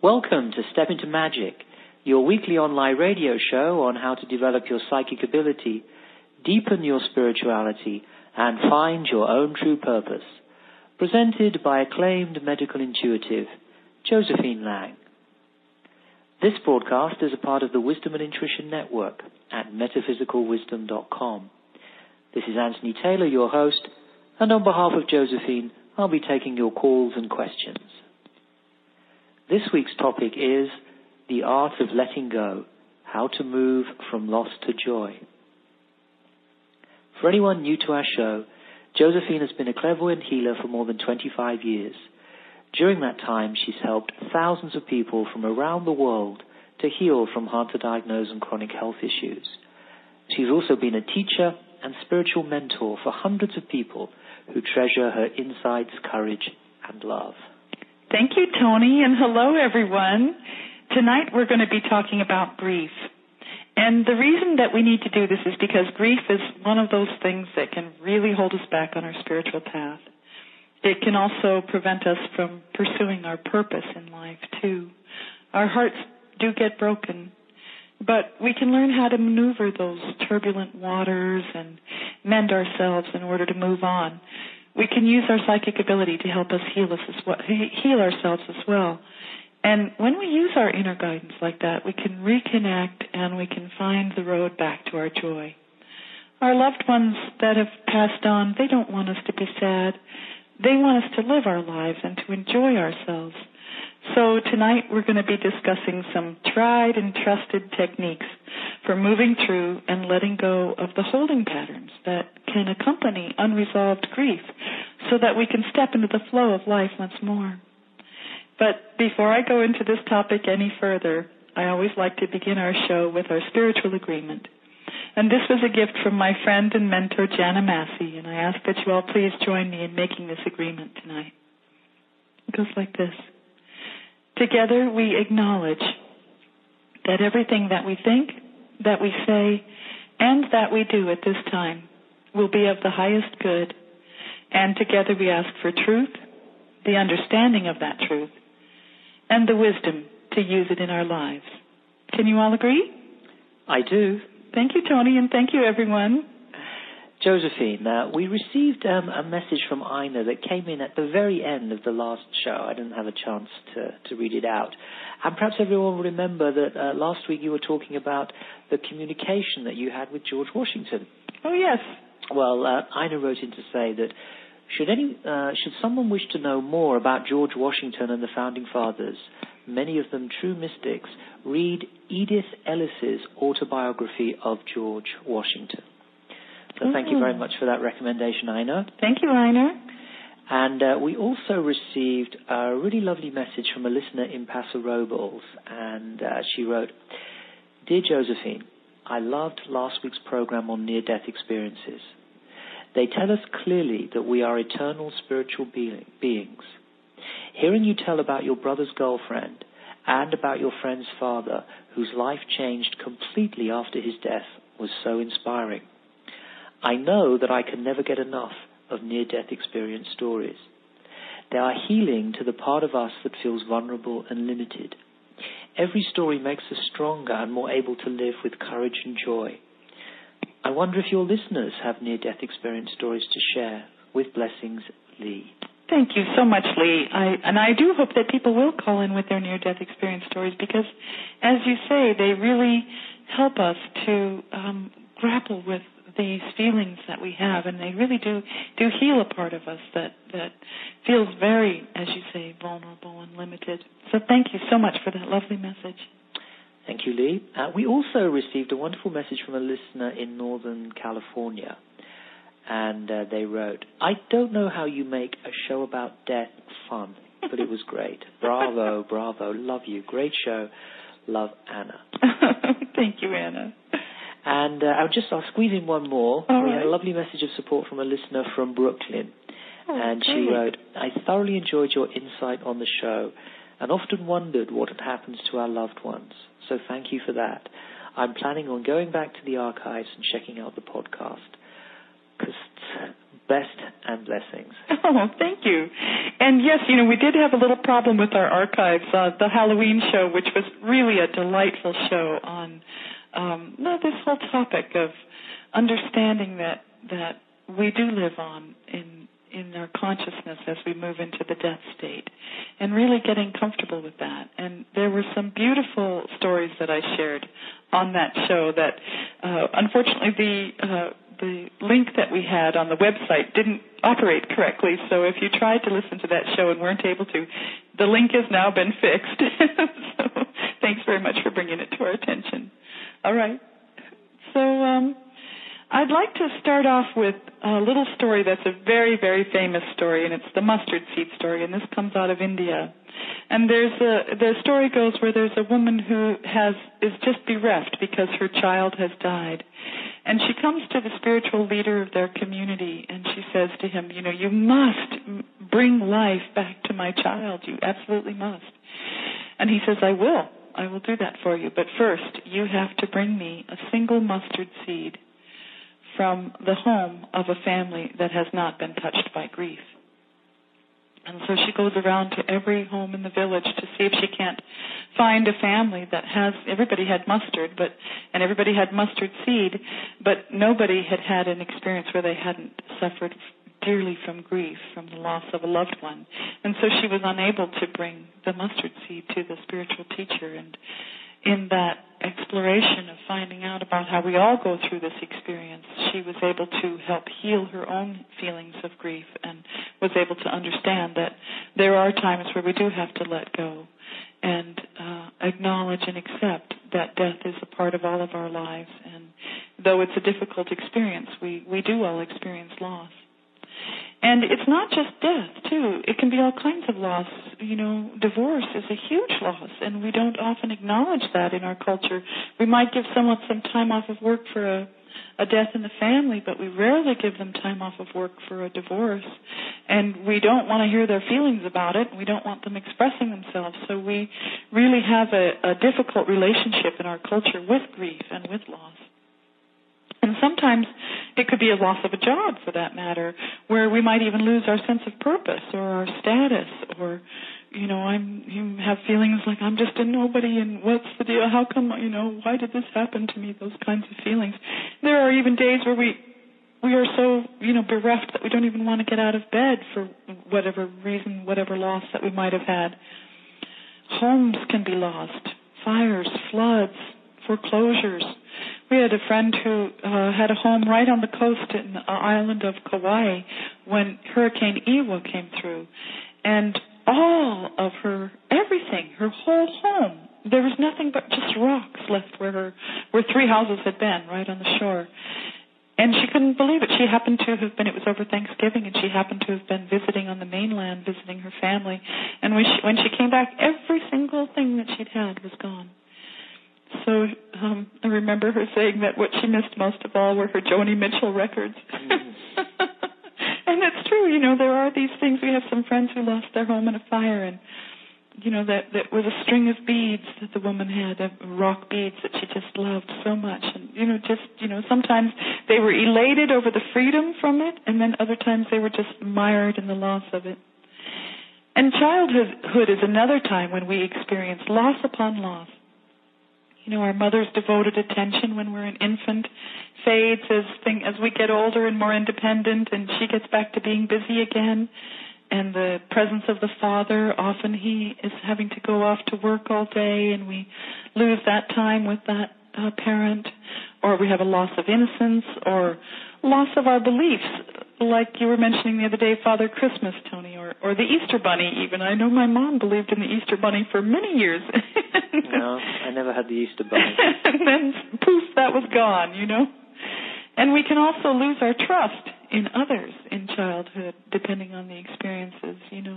Welcome to Step Into Magic, your weekly online radio show on how to develop your psychic ability, deepen your spirituality, and find your own true purpose. Presented by acclaimed medical intuitive, Josephine Lang. This broadcast is a part of the Wisdom and Intuition Network at metaphysicalwisdom.com. This is Anthony Taylor, your host, and on behalf of Josephine, I'll be taking your calls and questions. This week's topic is the art of letting go, how to move from loss to joy. For anyone new to our show, Josephine has been a clairvoyant healer for more than 25 years. During that time, she's helped thousands of people from around the world to heal from hard-to-diagnose and chronic health issues. She's also been a teacher and spiritual mentor for hundreds of people who treasure her insights, courage, and love. Thank you, Tony, and hello, everyone. Tonight we're going to be talking about grief. And the reason that we need to do this is because grief is one of those things that can really hold us back on our spiritual path. It can also prevent us from pursuing our purpose in life, too. Our hearts do get broken, but we can learn how to maneuver those turbulent waters and mend ourselves in order to move on. We can use our psychic ability to help us heal ourselves as well. And when we use our inner guidance like that, we can reconnect and we can find the road back to our joy. Our loved ones that have passed on, they don't want us to be sad. They want us to live our lives and to enjoy ourselves. So tonight we're going to be discussing some tried and trusted techniques for moving through and letting go of the holding patterns that can accompany unresolved grief so that we can step into the flow of life once more. But before I go into this topic any further, I always like to begin our show with our spiritual agreement. And this was a gift from my friend and mentor, Jana Massey, and I ask that you all please join me in making this agreement tonight. It goes like this. Together we acknowledge that everything that we think, that we say, and that we do at this time will be of the highest good. And together we ask for truth, the understanding of that truth, and the wisdom to use it in our lives. Can you all agree? I do. Thank you, Tony, and thank you, everyone. Josephine, we received a message from Ina that came in at the very end of the last show. I didn't have a chance to read it out. And perhaps everyone will remember that last week you were talking about the communication that you had with George Washington. Oh, yes. Well, Ina wrote in to say that should someone wish to know more about George Washington and the Founding Fathers, many of them true mystics, read Edith Ellis's autobiography of George Washington. So thank you very much for that recommendation, Ina. Thank you, Ina. And we also received a really lovely message from a listener in Paso Robles, and she wrote, Dear Josephine, I loved last week's program on near-death experiences. They tell us clearly that we are eternal spiritual beings. Hearing you tell about your brother's girlfriend and about your friend's father, whose life changed completely after his death, was so inspiring. I know that I can never get enough of near-death experience stories. They are healing to the part of us that feels vulnerable and limited. Every story makes us stronger and more able to live with courage and joy. I wonder if your listeners have near-death experience stories to share. With blessings, Lee. Thank you so much, Lee. I do hope that people will call in with their near-death experience stories because, as you say, they really help us to grapple with these feelings that we have, and they really do heal a part of us that feels very, as you say, vulnerable and limited. So thank you so much for that lovely message. Thank you, Lee. We also received a wonderful message from a listener in Northern California, and they wrote, I don't know how you make a show about death fun, but it was great. Bravo, bravo, love you. Great show. Love, Anna. Thank you, Anna. And I'll squeeze in one more. All we right. had a lovely message of support from a listener from Brooklyn. And great. she wrote, I thoroughly enjoyed your insight on the show and often wondered what had happened to our loved ones. So thank you for that. I'm planning on going back to the archives and checking out the podcast. Because best and blessings. Oh, thank you. And yes, we did have a little problem with our archives. The Halloween show, which was really a delightful show on this whole topic of understanding that we do live on in our consciousness as we move into the death state, and really getting comfortable with that. And there were some beautiful stories that I shared on that show that, unfortunately, the link that we had on the website didn't operate correctly. So if you tried to listen to that show and weren't able to, the link has now been fixed. So thanks very much for bringing it to our attention. All right. So I'd like to start off with a little story that's a very, very famous story, and it's the mustard seed story, and this comes out of India. And the story goes where there's a woman who is just bereft because her child has died. And she comes to the spiritual leader of their community, and she says to him, you must bring life back to my child. You absolutely must. And he says, I will do that for you. But first, you have to bring me a single mustard seed from the home of a family that has not been touched by grief. And so she goes around to every home in the village to see if she can't find a family that everybody had mustard, and everybody had mustard seed, but nobody had an experience where they hadn't suffered dearly from grief, from the loss of a loved one. And so she was unable to bring the mustard seed to the spiritual teacher. And in that exploration of finding out about how we all go through this experience, she was able to help heal her own feelings of grief and was able to understand that there are times where we do have to let go and acknowledge and accept that death is a part of all of our lives. And though it's a difficult experience, we do all experience loss. And it's not just death, too. It can be all kinds of loss. Divorce is a huge loss, and we don't often acknowledge that in our culture. We might give someone some time off of work for a death in the family, but we rarely give them time off of work for a divorce. And we don't want to hear their feelings about it. We don't want them expressing themselves. So we really have a difficult relationship in our culture with grief and with loss. And sometimes it could be a loss of a job, for that matter, where we might even lose our sense of purpose or our status, or, you have feelings like I'm just a nobody and what's the deal? How come, why did this happen to me? Those kinds of feelings. There are even days where we are so, bereft that we don't even want to get out of bed for whatever reason, whatever loss that we might have had. Homes can be lost, fires, floods, foreclosures. We had a friend who had a home right on the coast in the island of Kauai when Hurricane Iwa came through. And all of everything, her whole home, there was nothing but just rocks left where 3 houses had been, right on the shore. And she couldn't believe it. She happened to have been, it was over Thanksgiving, and she happened to have been visiting on the mainland, visiting her family. And when she came back, every single thing that she'd had was gone. So I remember her saying that what she missed most of all were her Joni Mitchell records. And it's true, there are these things. We have some friends who lost their home in a fire, and, that was a string of beads that the woman had, rock beads that she just loved so much. And, sometimes they were elated over the freedom from it, and then other times they were just mired in the loss of it. And childhood is another time when we experience loss upon loss. Our mother's devoted attention when we're an infant fades as we get older and more independent, and she gets back to being busy again. And the presence of the father, often he is having to go off to work all day, and we lose that time with that parent. Or we have a loss of innocence or loss of our beliefs, like you were mentioning the other day, Father Christmas, Tony, or the Easter Bunny even. I know my mom believed in the Easter Bunny for many years. No, I never had the Easter Bunny. And then, poof, that was gone, And we can also lose our trust in others in childhood, depending on the experiences,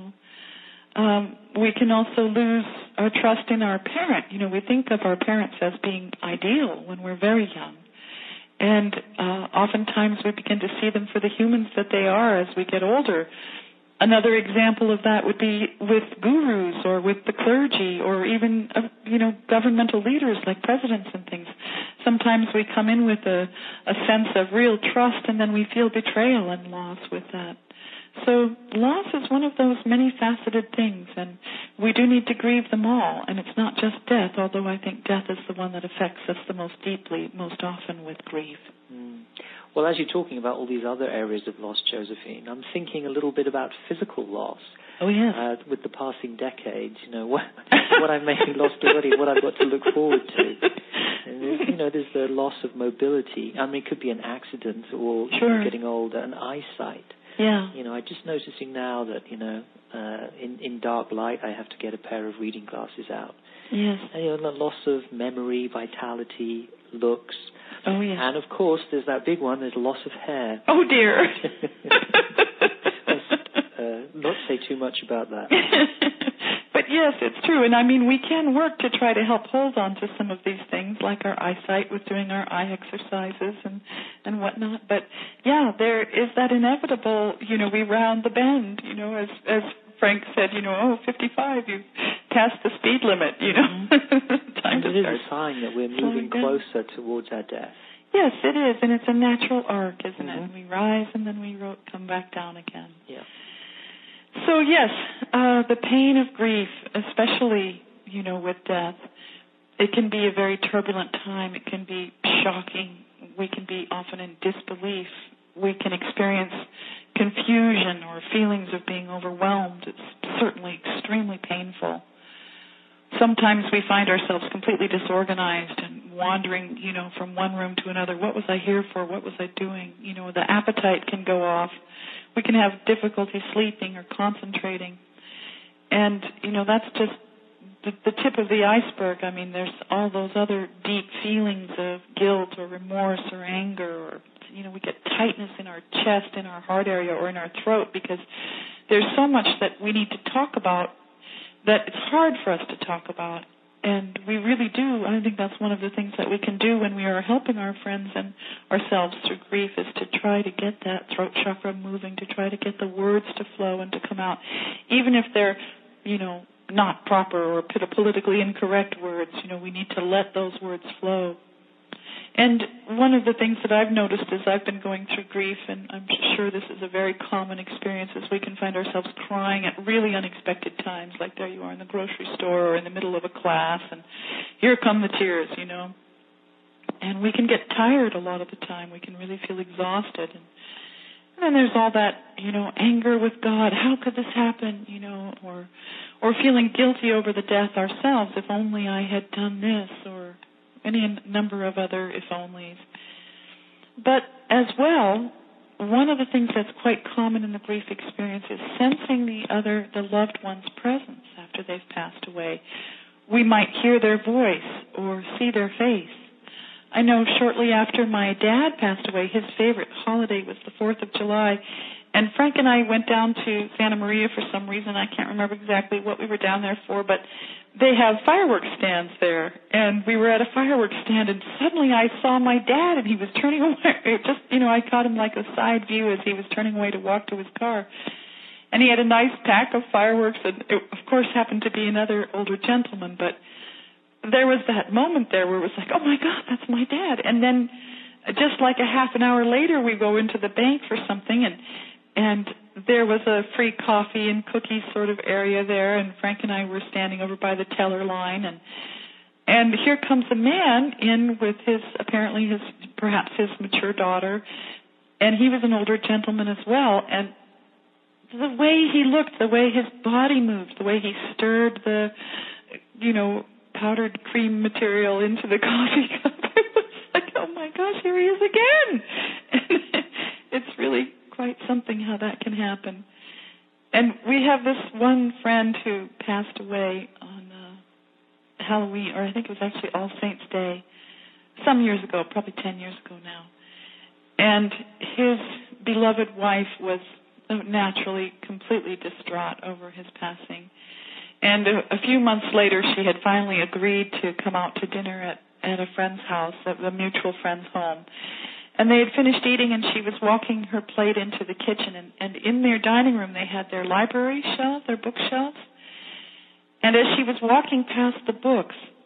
We can also lose our trust in our parent. We think of our parents as being ideal when we're very young. And oftentimes we begin to see them for the humans that they are as we get older. Another example of that would be with gurus or with the clergy or even, governmental leaders like presidents and things. Sometimes we come in with a sense of real trust, and then we feel betrayal and loss with that So loss is one of those many-faceted things, and we do need to grieve them all. And it's not just death, although I think death is the one that affects us the most deeply, most often with grief. Well, as you're talking about all these other areas of loss, Josephine, I'm thinking a little bit about physical loss. Oh, yes. With the passing decades, what I've maybe lost already, what I've got to look forward to. And there's the loss of mobility. I mean, it could be an accident or getting older, and eyesight. Yeah. I'm just noticing now that, in dark light, I have to get a pair of reading glasses out. Yes. And, the loss of memory, vitality, looks. Oh, yes. And, of course, there's that big one, there's loss of hair. Oh, dear. Not say too much about that. But, yes, it's true. And, I mean, we can work to try to help hold on to some of these things, like our eyesight with doing our eye exercises and whatnot. But, yeah, there is that inevitable, we round the bend, as Frank said, 55, you've passed the speed limit, Time and it is a sign that we're moving closer towards our death. Yes, it is, and it's a natural arc, isn't it? We rise and then we come back down again. Yeah. So, yes, the pain of grief, especially, with death, it can be a very turbulent time. It can be shocking. We can be often in disbelief. We can experience confusion or feelings of being overwhelmed. It's certainly extremely painful. Sometimes we find ourselves completely disorganized and wandering, from one room to another. What was I here for? What was I doing? The appetite can go off. We can have difficulty sleeping or concentrating. And, that's just the tip of the iceberg. I mean, there's all those other deep feelings of guilt or remorse or anger or, we get tightness in our chest, in our heart area, or in our throat because there's so much that we need to talk about that it's hard for us to talk about. And we really do. I think that's one of the things that we can do when we are helping our friends and ourselves through grief is to try to get that throat chakra moving, to try to get the words to flow and to come out. Even if they're, not proper or politically incorrect words, we need to let those words flow. And one of the things that I've noticed as I've been going through grief, and I'm sure this is a very common experience, is we can find ourselves crying at really unexpected times, like there you are in the grocery store or in the middle of a class, and here come the tears, And we can get tired a lot of the time. We can really feel exhausted. And then there's all that, anger with God. How could this happen, or feeling guilty over the death ourselves. If only I had done this, or any number of other if-onlys. But as well, one of the things that's quite common in the grief experience is sensing the loved one's presence after they've passed away. We might hear their voice or see their face. I know shortly after my dad passed away, his favorite holiday was the 4th of July, and Frank and I went down to Santa Maria for some reason. I can't remember exactly what we were down there for, but they have fireworks stands there, and we were at a fireworks stand, and suddenly I saw my dad, and he was turning away. I caught him like a side view as he was turning away to walk to his car. And he had a nice pack of fireworks, and it, of course, happened to be another older gentleman, but there was that moment there where it was like, oh, my God, that's my dad. And then just like a half an hour later, we go into the bank for something, and there was a free coffee and cookies sort of area there, and Frank and I were standing over by the teller line, and here comes a man in with perhaps his mature daughter, and he was an older gentleman as well, and the way he looked, the way his body moved, the way he stirred the, powdered cream material into the coffee cup, it was like, oh my gosh, here he is again. It's really quite something how that can happen. And we have this one friend who passed away on Halloween, or I think it was actually All Saints Day, some years ago, probably 10 years ago now. And his beloved wife was naturally completely distraught over his passing. And a few months later, she had finally agreed to come out to dinner at a friend's house, at a mutual friend's home. And they had finished eating, and she was walking her plate into the kitchen. And in their dining room, they had their library shelf, their bookshelves. And as she was walking past the books,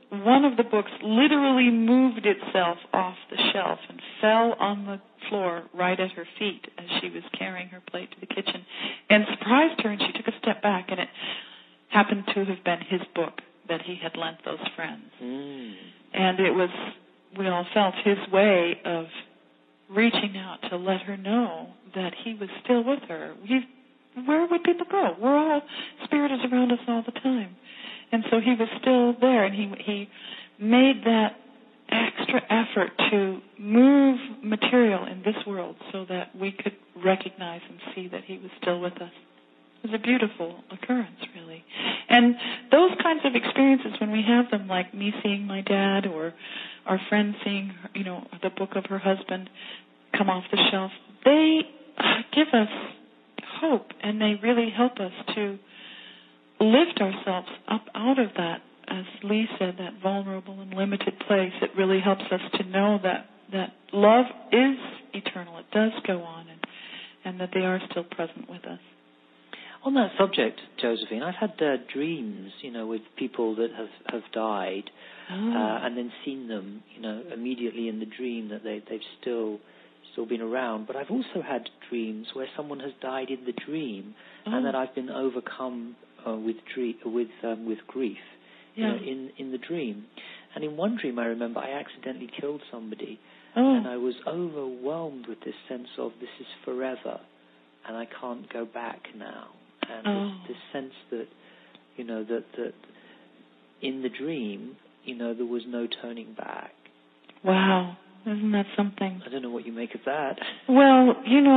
one of the books literally moved itself off the shelf and fell on the floor right at her feet as she was carrying her plate to the kitchen, and surprised her, and she took a step back, and it happened to have been his book that he had lent those friends. And it was, we all felt, his way of reaching out to let her know that he was still with her. Where would people go? We're all, Spirit is around us all the time. And so he was still there, and he made that extra effort to move material in this world so that we could recognize and see that he was still with us. It was a beautiful occurrence, really. And those kinds of experiences, when we have them, like me seeing my dad or our friend seeing, the book of her husband come off the shelf, they give us hope, and they really help us to lift ourselves up out of that, as Lee said, that vulnerable and limited place. It really helps us to know that love is eternal. It does go on, and that they are still present with us. On that subject, Josephine, I've had dreams, with people that have died, and then seen them, immediately in the dream that they've still been around. But I've also had dreams where someone has died in the dream, and that I've been overcome with grief, in the dream. And in one dream, I remember I accidentally killed somebody, and I was overwhelmed with this sense of this is forever, and I can't go back now. And this sense that, that in the dream, there was no turning back. Wow. Isn't that something? I don't know what you make of that. Well,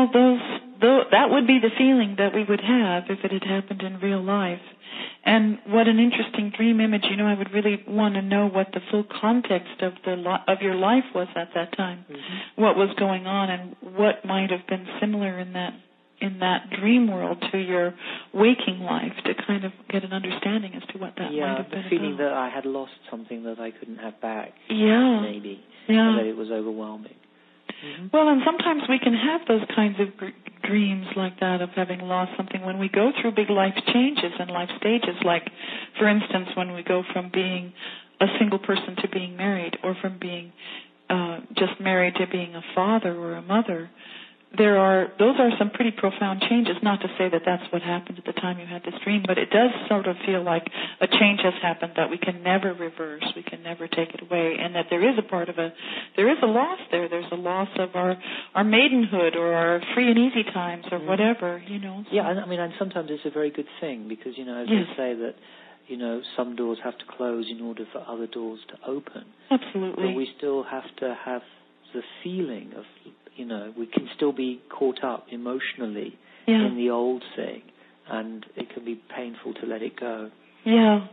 that would be the feeling that we would have if it had happened in real life. And what an interesting dream image. I would really want to know what the full context of your life was at that time. Mm-hmm. What was going on, and what might have been similar in that dream world to your waking life, to kind of get an understanding as to what that might have been. Yeah, the feeling that I had lost something that I couldn't have back. Yeah. Maybe. Yeah. That it was overwhelming. Mm-hmm. Well, and sometimes we can have those kinds of dreams like that, of having lost something when we go through big life changes and life stages, like, for instance, when we go from being a single person to being married, or from being just married to being a father or a mother. Those are some pretty profound changes. Not to say that that's what happened at the time you had this dream, but it does sort of feel like a change has happened that we can never reverse, we can never take it away, and that there is a loss there. There's a loss of our maidenhood, or our free and easy times, or whatever, So. Yeah, and sometimes it's a very good thing, because, as they say that, some doors have to close in order for other doors to open. Absolutely. But we still have to have the feeling of, we can still be caught up emotionally in the old thing, and it can be painful to let it go. Yeah.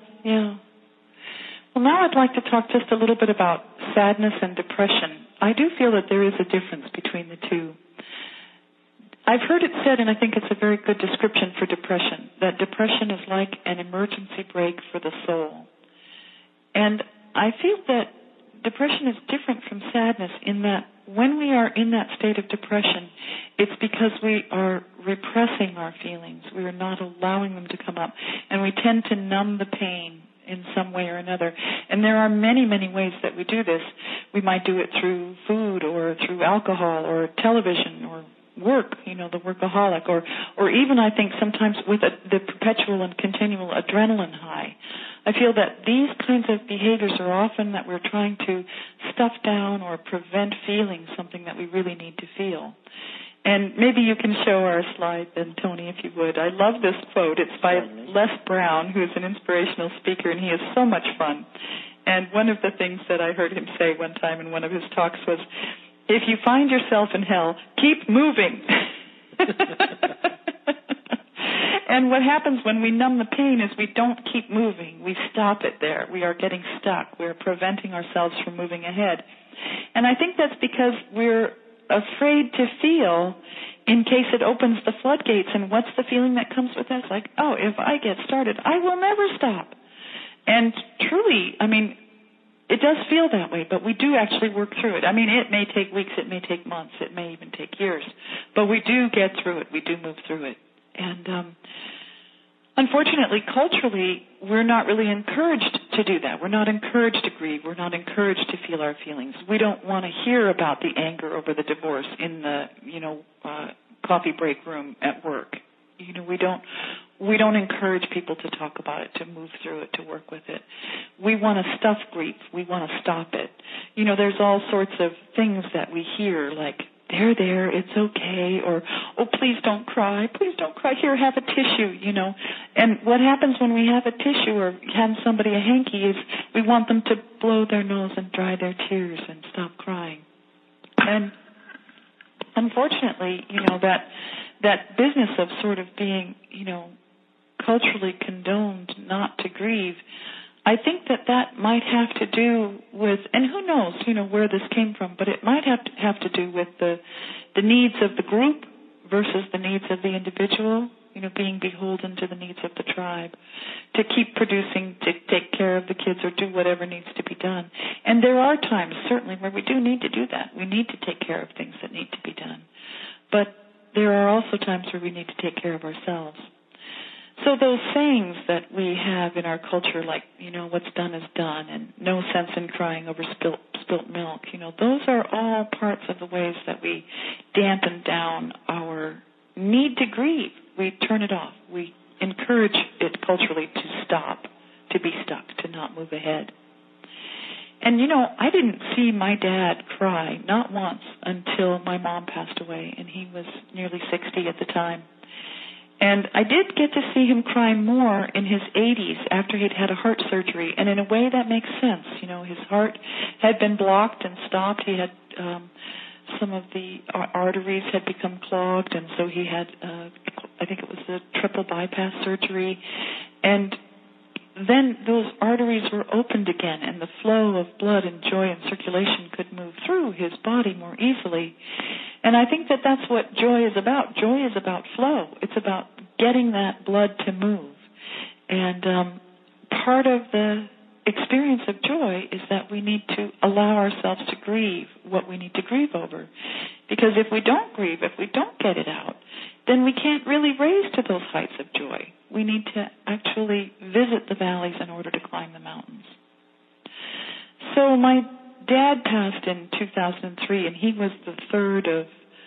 Well, now I'd like to talk just a little bit about sadness and depression. I do feel that there is a difference between the two. I've heard it said, and I think it's a very good description for depression, that depression is like an emergency brake for the soul. And I feel that depression is different from sadness in that when we are in that state of depression, it's because we are repressing our feelings. We are not allowing them to come up. And we tend to numb the pain in some way or another. And there are many, many ways that we do this. We might do it through food, or through alcohol, or television, or work, the workaholic, or even I think sometimes with the perpetual and continual adrenaline high. I feel that these kinds of behaviors are often that we're trying to stuff down or prevent feeling something that we really need to feel. And maybe you can show our slide then, Tony, if you would. I love this quote. It's by Les Brown, who is an inspirational speaker, and he is so much fun. And one of the things that I heard him say one time in one of his talks was, if you find yourself in hell, keep moving. And what happens when we numb the pain is we don't keep moving. We stop it there. We are getting stuck. We're preventing ourselves from moving ahead. And I think that's because we're afraid to feel in case it opens the floodgates. And what's the feeling that comes with that? It's like, if I get started, I will never stop. And truly, it does feel that way, but we do actually work through it. It may take weeks, it may take months, it may even take years, but we do get through it. We do move through it. And unfortunately, culturally, we're not really encouraged to to do that. We're not encouraged to grieve. We're not encouraged to feel our feelings. We don't want to hear about the anger over the divorce in the, coffee break room at work. We don't encourage people to talk about it, to move through it, to work with it. We want to stuff grief. We want to stop it. There's all sorts of things that we hear, like, they're there, it's okay, or, oh, please don't cry, here, have a tissue, And what happens when we have a tissue or hand somebody a hanky is we want them to blow their nose and dry their tears and stop crying. And unfortunately, that business of sort of being, culturally condoned not to grieve, I think that might have to do with, and who knows, where this came from, but it might have to do with the needs of the group versus the needs of the individual, being beholden to the needs of the tribe, to keep producing, to take care of the kids or do whatever needs to be done. And there are times, certainly, where we do need to do that. We need to take care of things that need to be done. But there are also times where we need to take care of ourselves. So those sayings that we have in our culture, like, what's done is done, and no sense in crying over spilt milk, those are all parts of the ways that we dampen down our need to grieve. We turn it off. We encourage it culturally to stop, to be stuck, to not move ahead. And, I didn't see my dad cry, not once, until my mom passed away, and he was nearly 60 at the time. And I did get to see him cry more in his 80s after he'd had a heart surgery. And in a way that makes sense. His heart had been blocked and stopped. He had some of the arteries had become clogged, and so he had, I think it was a triple bypass surgery. And then those arteries were opened again, and the flow of blood and joy and circulation could move through his body more easily. And I think that that's what joy is about. Joy is about flow. It's about getting that blood to move. And part of the experience of joy is that we need to allow ourselves to grieve what we need to grieve over. Because if we don't grieve, if we don't get it out, then we can't really raise to those heights of joy. We need to actually visit the valleys in order to climb the mountains. So my dad passed in 2003, and he was the third of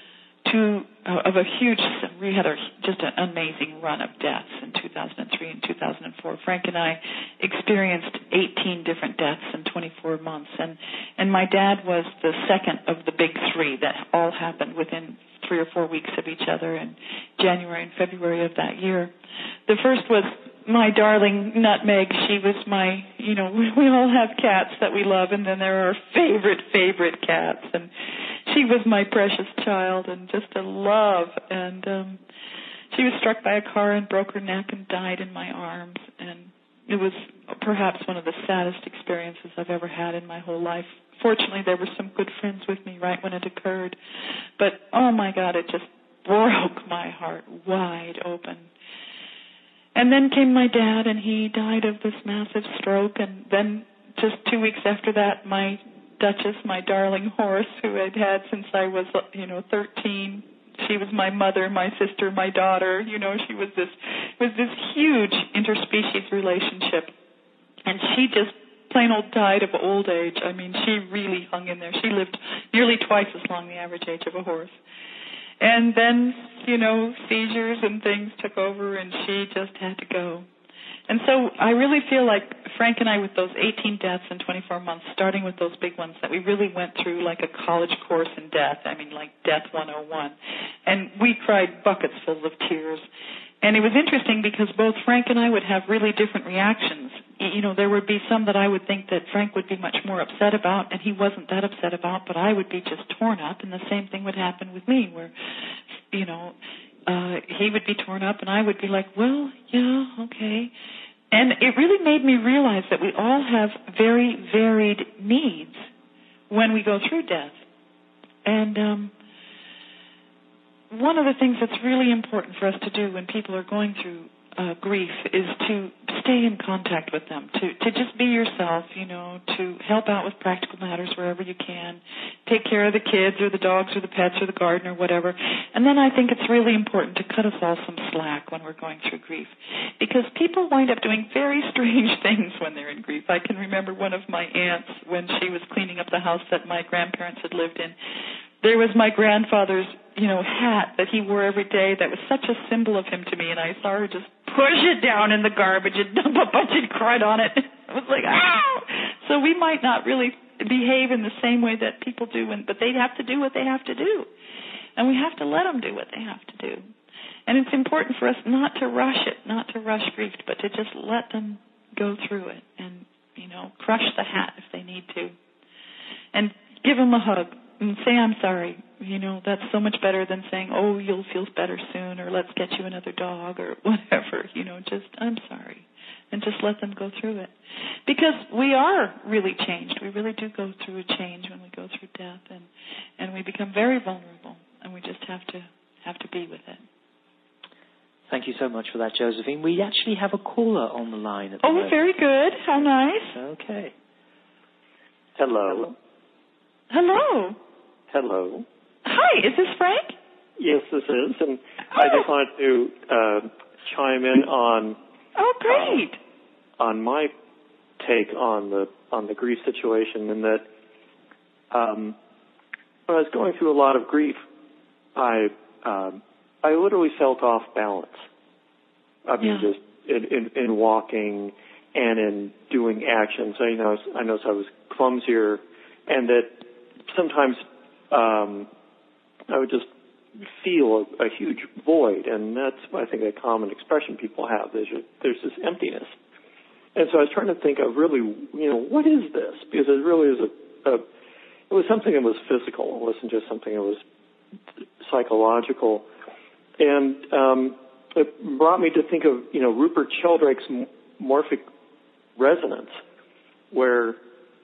a huge, we had just an amazing run of deaths in 2003 and 2004. Frank and I experienced 18 different deaths in 24 months, and my dad was the second of the big three that all happened within 3 or 4 weeks of each other in January and February of that year. The first was my darling Nutmeg. She was my, we all have cats that we love, and then there are favorite cats, and she was my precious child and just a love. And she was struck by a car and broke her neck and died in my arms. And it was perhaps one of the saddest experiences I've ever had in my whole life. Fortunately, there were some good friends with me right when it occurred. But, oh, my God, it just broke my heart wide open. And then came my dad, and he died of this massive stroke. And then just 2 weeks after that, my Duchess, my darling horse, who I'd had since I was, 13. She was my mother, my sister, my daughter. She was this huge interspecies relationship. And she just plain old died of old age. I mean, she really hung in there. She lived nearly twice as long the average age of a horse. And then, seizures and things took over, and she just had to go. And so I really feel like Frank and I, with those 18 deaths in 24 months, starting with those big ones, that we really went through like a college course in death. I mean, like Death 101. And we cried buckets full of tears. And it was interesting because both Frank and I would have really different reactions. There would be some that I would think that Frank would be much more upset about, and he wasn't that upset about, but I would be just torn up, and the same thing would happen with me, where, he would be torn up, and I would be like, well, yeah, okay. And it really made me realize that we all have very varied needs when we go through death. And one of the things that's really important for us to do when people are going through grief is to stay in contact with them, to just be yourself, to help out with practical matters wherever you can, take care of the kids or the dogs or the pets or the garden or whatever. And then I think it's really important to cut us all some slack when we're going through grief, because people wind up doing very strange things when they're in grief. I can remember one of my aunts when she was cleaning up the house that my grandparents had lived in. There was my grandfather's, hat that he wore every day that was such a symbol of him to me, and I saw her just push it down in the garbage and dump a bunch of crud on it. I was like, ow! So we might not really behave in the same way that people do, but they have to do what they have to do. And we have to let them do what they have to do. And it's important for us not to rush it, not to rush grief, but to just let them go through it and, crush the hat if they need to. And give them a hug and say, I'm sorry. That's so much better than saying, oh, you'll feel better soon, or let's get you another dog, or whatever. Just, I'm sorry. And just let them go through it. Because we are really changed. We really do go through a change when we go through death, and we become very vulnerable, and we just have to be with it. Thank you so much for that, Josephine. We actually have a caller on the line at the moment. Very good. How nice. Okay. Hello. Hello. Hello. Hi, is this Frank? Yes, this is. And I just wanted to chime in on... Oh, great. On my take on the grief situation, and that when I was going through a lot of grief, I literally felt off balance. I mean, just in walking and in doing actions. I noticed I was clumsier, and that sometimes I would just feel a huge void, and that's, I think, a common expression people have. There's this emptiness. And so I was trying to think of really, what is this? Because it really is it was something that was physical. It wasn't just something that was psychological. And it brought me to think of, Rupert Sheldrake's morphic resonance, where,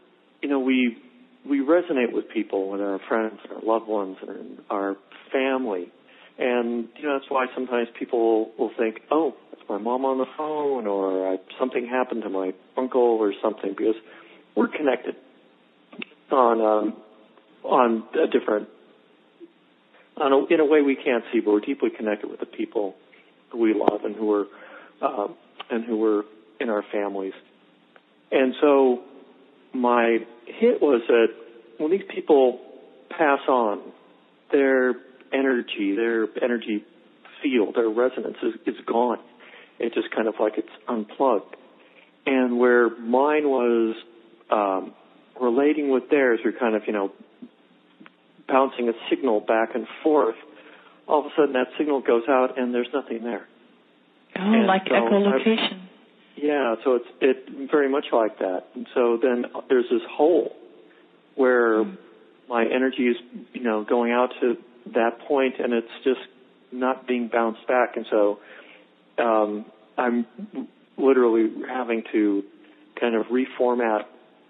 we resonate with people, with our friends, our loved ones, and our family. And, that's why sometimes people will think, oh, it's my mom on the phone, or something happened to my uncle or something, because we're connected on a different, in a way we can't see, but we're deeply connected with the people who we love and who are in our families. And so my hit was that when these people pass on, their energy field, their resonance is gone. It's just kind of like it's unplugged. And where mine was relating with theirs, or kind of, bouncing a signal back and forth, all of a sudden that signal goes out and there's nothing there. Oh, and like so echolocation. Yeah, so it's very much like that. And so then there's this hole where my energy is, going out to that point, and it's just not being bounced back. And so I'm literally having to kind of reformat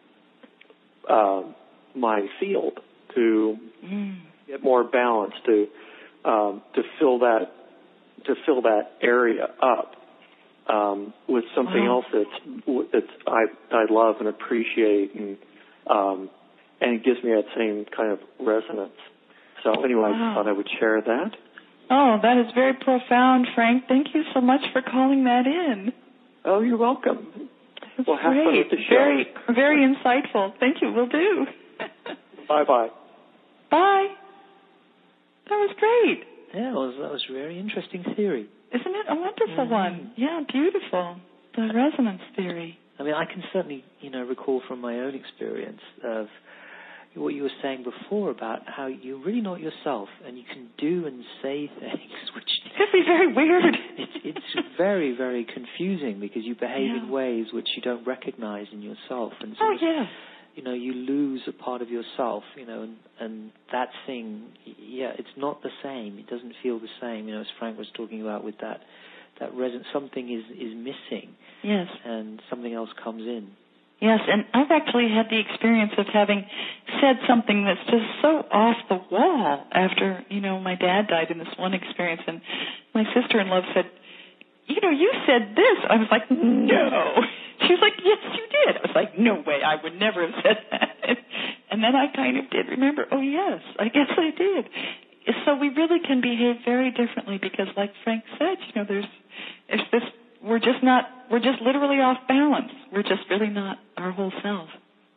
my field to get more balance, to fill that area up with something else that's I love and appreciate, and it gives me that same kind of resonance. So anyway, I just thought I would share that. Oh, that is very profound, Frank. Thank you so much for calling that in. Oh, you're welcome. That's well, have great. fun with the show. Very, very insightful. Thank you. Will do. Bye-bye. Bye. That was great. Yeah, that was a very interesting theory. Isn't it a wonderful one? Yeah, beautiful. The resonance theory. I mean, I can certainly, recall from my own experience of what you were saying before about how you're really not yourself, and you can do and say things which could be very weird. It's very, very confusing, because you behave in ways which you don't recognize in yourself, and so you lose a part of yourself, and that thing, it's not the same. It doesn't feel the same, as Frank was talking about with that resonance. Something is missing. Yes. And something else comes in. Yes, and I've actually had the experience of having said something that's just so off the wall after, my dad died in this one experience, and my sister-in-law said, you said this. I was like, no. She was like, yes, you did. I was like, no way, I would never have said that. And then I kind of did remember, oh, yes, I guess I did. So we really can behave very differently because, like Frank said, we're just literally off balance. We're just really not our whole self.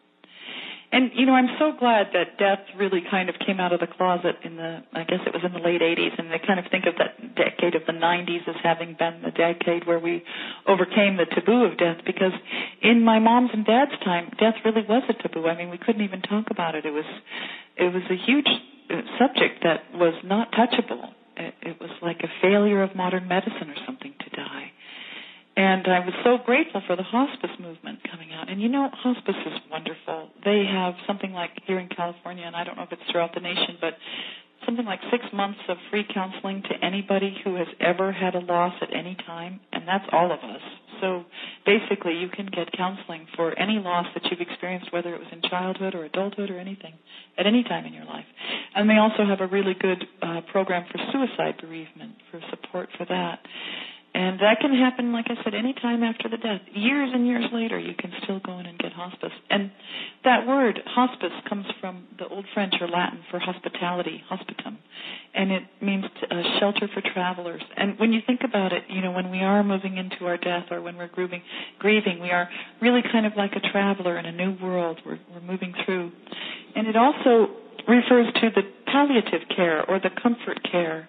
And, I'm so glad that death really kind of came out of the closet I guess it was in the late 80s, and they kind of think of that decade of the 90s as having been the decade where we overcame the taboo of death, because in my mom's and dad's time, death really was a taboo. I mean, we couldn't even talk about it. It was a huge subject that was not touchable. It was like a failure of modern medicine or something to die. And I was so grateful for the hospice movement coming out. And hospice is wonderful. They have something like here in California, and I don't know if it's throughout the nation, but something like 6 months of free counseling to anybody who has ever had a loss at any time, and that's all of us. So basically you can get counseling for any loss that you've experienced, whether it was in childhood or adulthood or anything, at any time in your life. And they also have a really good program for suicide bereavement, for support for that. And that can happen, like I said, any time after the death. Years and years later, you can still go in and get hospice. And that word, hospice, comes from the Old French or Latin for hospitality, hospitum. And it means shelter for travelers. And when you think about it, when we are moving into our death or when we're grieving, we are really kind of like a traveler in a new world we're moving through. And it also refers to the palliative care or the comfort care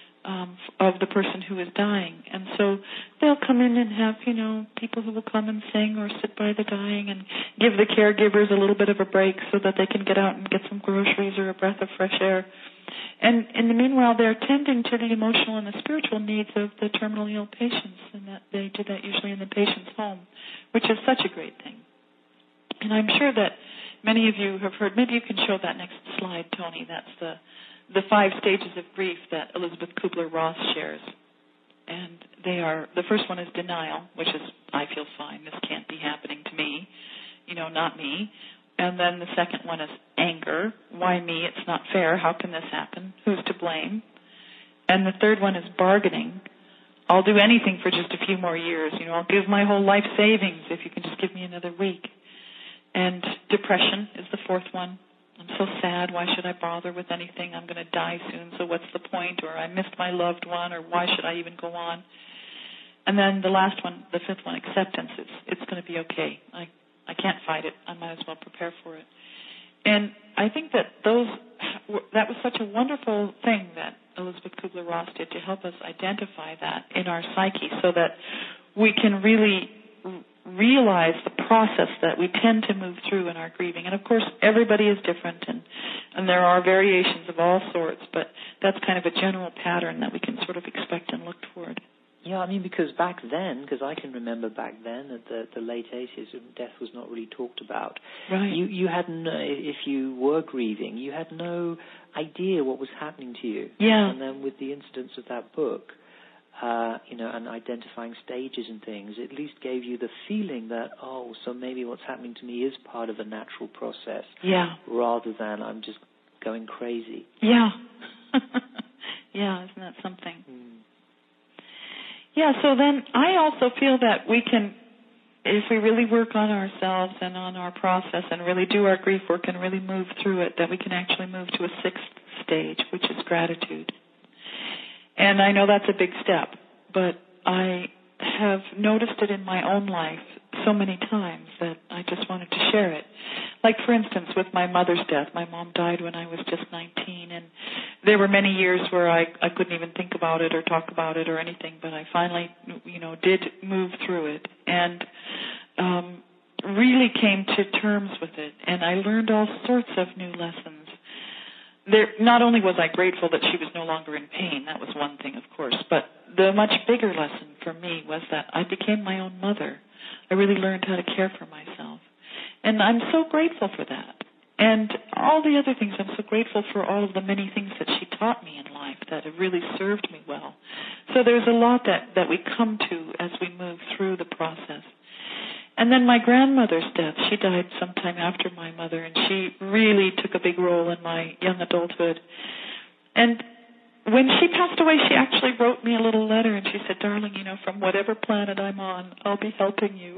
of the person who is dying. And so they'll come in and have, people who will come and sing or sit by the dying and give the caregivers a little bit of a break so that they can get out and get some groceries or a breath of fresh air. And in the meanwhile, they're tending to the emotional and the spiritual needs of the terminally ill patients, and that they do that usually in the patient's home, which is such a great thing. And I'm sure that many of you have heard, maybe you can show that next slide, Tony. That's the 5 stages of grief that Elizabeth Kubler-Ross shares. And they are, the first one is denial, which is, I feel fine, this can't be happening to me, not me. And then the second one is anger. Why me? It's not fair. How can this happen? Who's to blame? And the third one is bargaining. I'll do anything for just a few more years. I'll give my whole life savings if you can just give me another week. And depression is the fourth one. I'm so sad. Why should I bother with anything? I'm going to die soon, so what's the point? Or I missed my loved one, or why should I even go on? And then the last one, the fifth one, acceptance. It's going to be okay. I can't fight it. I might as well prepare for it. And I think that that was such a wonderful thing that Elizabeth Kubler-Ross did to help us identify that in our psyche so that we can really realize the process that we tend to move through in our grieving. And, of course, everybody is different, and there are variations of all sorts, but that's kind of a general pattern that we can sort of expect and look toward. Yeah, because back then, because I can remember back then at the late 80s, death was not really talked about. Right. You had if you were grieving, you had no idea what was happening to you. Yeah. And then with the incidents of that book, and identifying stages and things, it at least gave you the feeling that, so maybe what's happening to me is part of a natural process. Yeah. Rather than I'm just going crazy. Yeah. Yeah, isn't that something? Yeah, so then I also feel that we can, if we really work on ourselves and on our process and really do our grief work and really move through it, that we can actually move to a 6th stage, which is gratitude. And I know that's a big step, but I have noticed it in my own life so many times that I just wanted to share it. Like, for instance, with my mother's death. My mom died when I was just 19, and there were many years where I couldn't even think about it or talk about it or anything, but I finally, did move through it and really came to terms with it, and I learned all sorts of new lessons. Not only was I grateful that she was no longer in pain, that was one thing, of course, but the much bigger lesson for me was that I became my own mother. I really learned how to care for myself. And I'm so grateful for that. And all the other things, I'm so grateful for all of the many things that she taught me in life that have really served me well. So there's a lot that we come to as we move through the process. And then my grandmother's death, she died sometime after my mother, and she really took a big role in my young adulthood. And when she passed away, she actually wrote me a little letter, and she said, "Darling, from whatever planet I'm on, I'll be helping you."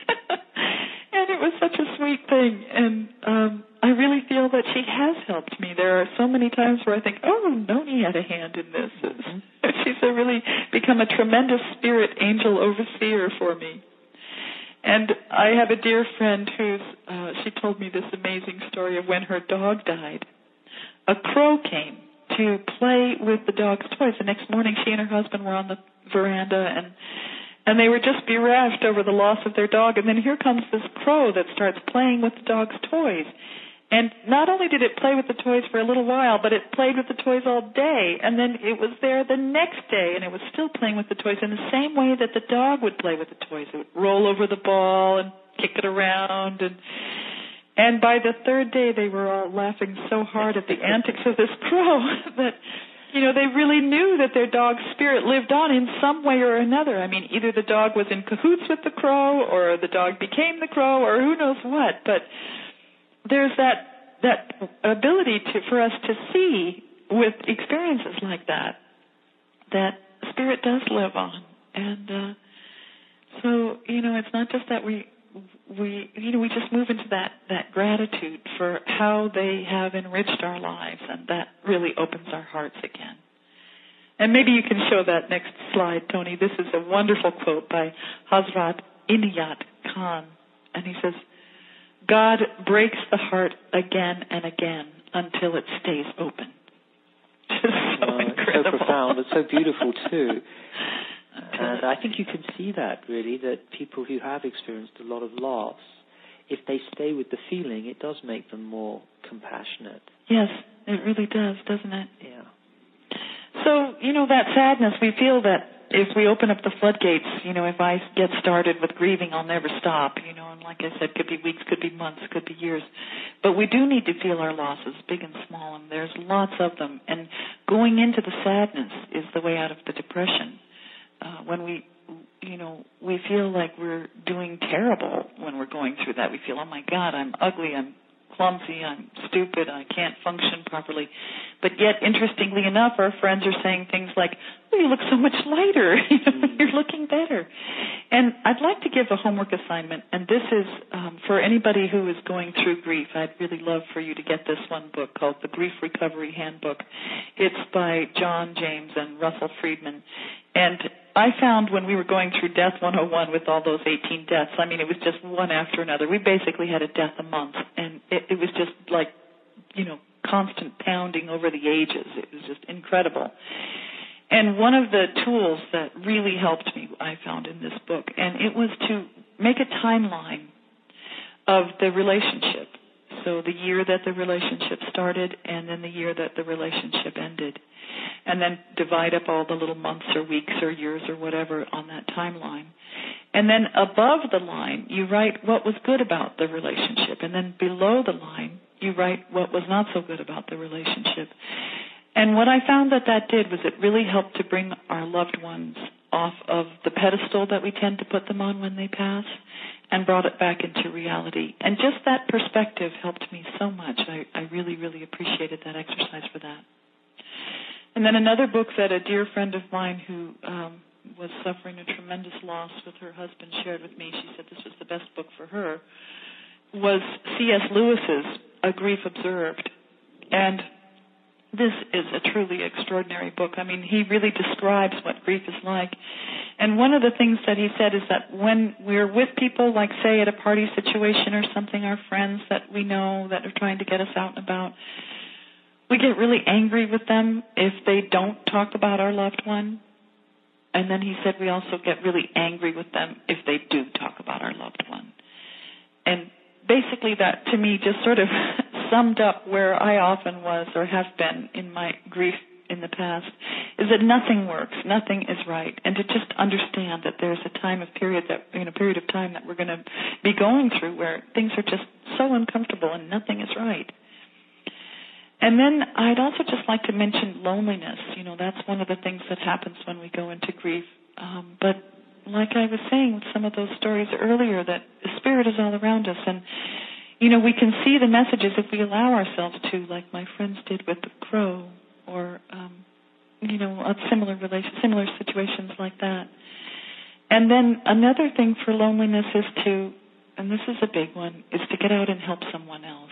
And it was such a sweet thing, and I really feel that she has helped me. There are so many times where I think, oh, Noni had a hand in this. Mm-hmm. She's really become a tremendous spirit angel overseer for me. And I have a dear friend she told me this amazing story of when her dog died. A crow came to play with the dog's toys. The next morning, she and her husband were on the veranda, and they were just bereft over the loss of their dog. And then here comes this crow that starts playing with the dog's toys. And not only did it play with the toys for a little while, but it played with the toys all day. And then it was there the next day, and it was still playing with the toys in the same way that the dog would play with the toys. It would roll over the ball and kick it around. And by the third day, they were all laughing so hard at the antics of this crow that, they really knew that their dog's spirit lived on in some way or another. I mean, either the dog was in cahoots with the crow, or the dog became the crow, or who knows what. But there's that ability for us to see with experiences like that spirit does live on. And so, it's not just that we just move into that gratitude for how they have enriched our lives, and that really opens our hearts again. And maybe you can show that next slide, Tony. This is a wonderful quote by Hazrat Inayat Khan, and he says, "God breaks the heart again and again until it stays open." Just so incredible. So profound, but so beautiful too. And I think you can see that, really, that people who have experienced a lot of loss, if they stay with the feeling, it does make them more compassionate. Yes, it really does, doesn't it? Yeah. So, that sadness, we feel that if we open up the floodgates, if I get started with grieving, I'll never stop, and like I said, could be weeks, could be months, could be years. But we do need to feel our losses, big and small, and there's lots of them. And going into the sadness is the way out of the depression. When we feel like we're doing terrible when we're going through that. We feel, oh my God, I'm ugly, I'm clumsy, I'm stupid, I can't function properly. But yet, interestingly enough, our friends are saying things like, oh, you look so much lighter, you're looking better. And I'd like to give a homework assignment, and this is for anybody who is going through grief. I'd really love for you to get this one book called The Grief Recovery Handbook. It's by John James and Russell Friedman. And I found when we were going through Death 101 with all those 18 deaths, it was just one after another. We basically had a death a month, and it was just like, constant pounding over the ages. It was just incredible. And one of the tools that really helped me, I found in this book, and it was to make a timeline of the relationship. So the year that the relationship started, and then the year that the relationship ended. And then divide up all the little months or weeks or years or whatever on that timeline. And then above the line, you write what was good about the relationship. And then below the line, you write what was not so good about the relationship. And what I found that did was it really helped to bring our loved ones off of the pedestal that we tend to put them on when they pass, and brought it back into reality. And just that perspective helped me so much. I really, really appreciated that exercise for that. And then another book that a dear friend of mine who was suffering a tremendous loss with her husband shared with me, she said this was the best book for her, was C.S. Lewis's A Grief Observed. And this is a truly extraordinary book. He really describes what grief is like. And one of the things that he said is that when we're with people, like, say, at a party situation or something, our friends that we know that are trying to get us out and about, we get really angry with them if they don't talk about our loved one. And then he said we also get really angry with them if they do talk about our loved one. And basically that, to me, just sort of summed up where I often was or have been in my grief in the past, is that nothing works, nothing is right, and to just understand that there's a period of time that we're going to be going through where things are just so uncomfortable and nothing is right. And then I'd also just like to mention loneliness. That's one of the things that happens when we go into grief. But like I was saying with some of those stories earlier, that the Spirit is all around us. And, we can see the messages if we allow ourselves to, like my friends did with the crow, or, similar situations like that. And then another thing for loneliness is and this is a big one, is to get out and help someone else.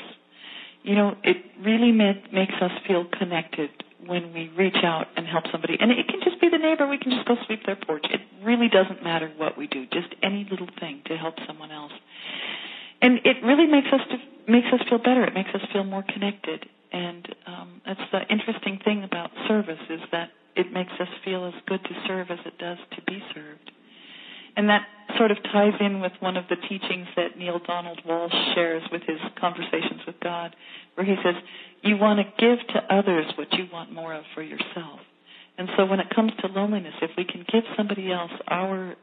It really makes us feel connected when we reach out and help somebody. And it can just be the neighbor. We can just go sweep their porch. It really doesn't matter what we do, just any little thing to help someone else. And it really makes us feel better. It makes us feel more connected. And that's the interesting thing about service, is that it makes us feel as good to serve as it does to be served. And that sort of ties in with one of the teachings that Neale Donald Walsch shares with his Conversations with God, where he says, you want to give to others what you want more of for yourself. And so when it comes to loneliness, if we can give somebody else our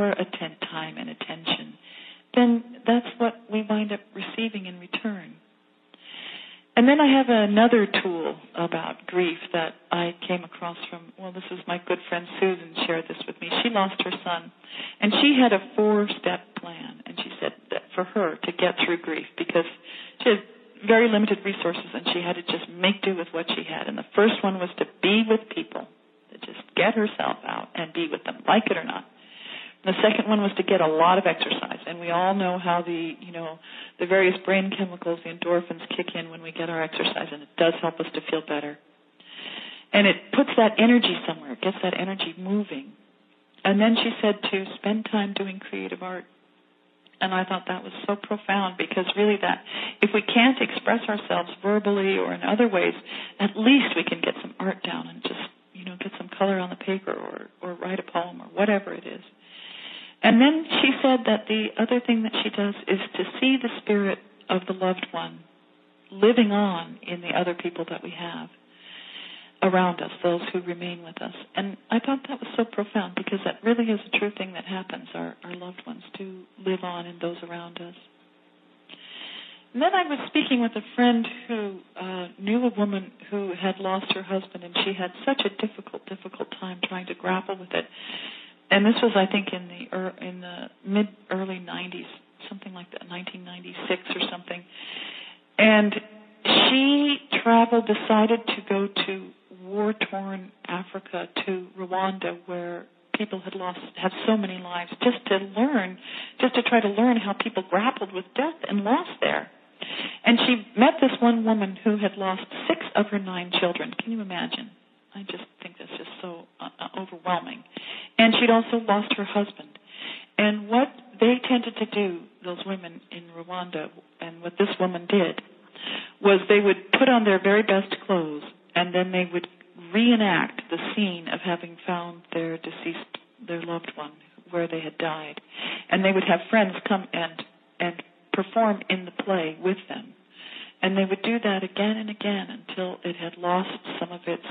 time and attention, then that's what we wind up receiving in return. And then I have another tool about grief that I came across this is my good friend Susan shared this with me. She lost her son, and she had a 4-step plan. And she said that for her to get through grief, because she had very limited resources and she had to just make do with what she had. And the first one was to be with people, to just get herself out and be with them, like it or not. The second one was to get a lot of exercise, and we all know how the various brain chemicals, the endorphins, kick in when we get our exercise, and it does help us to feel better. And it puts that energy somewhere. It gets that energy moving. And then she said to spend time doing creative art. And I thought that was so profound, because really that, if we can't express ourselves verbally or in other ways, at least we can get some art down and just, get some color on the paper or write a poem or whatever it is. And then she said that the other thing that she does is to see the spirit of the loved one living on in the other people that we have around us, those who remain with us. And I thought that was so profound, because that really is a true thing that happens. Our loved ones do live on in those around us. And then I was speaking with a friend who knew a woman who had lost her husband, and she had such a difficult time trying to grapple with it. And this was, I think, in the early 90s, something like that, 1996 or something. And she decided to go to war-torn Africa, to Rwanda, where people had so many lives, just to try to learn how people grappled with death and loss there. And she met this one woman who had lost 6 of her 9 children. Can you imagine? I just think that's just so overwhelming. And she'd also lost her husband. And what they tended to do, those women in Rwanda, and what this woman did, was they would put on their very best clothes, and then they would reenact the scene of having found their loved one, where they had died. And they would have friends come and perform in the play with them. And they would do that again and again until it had lost some of its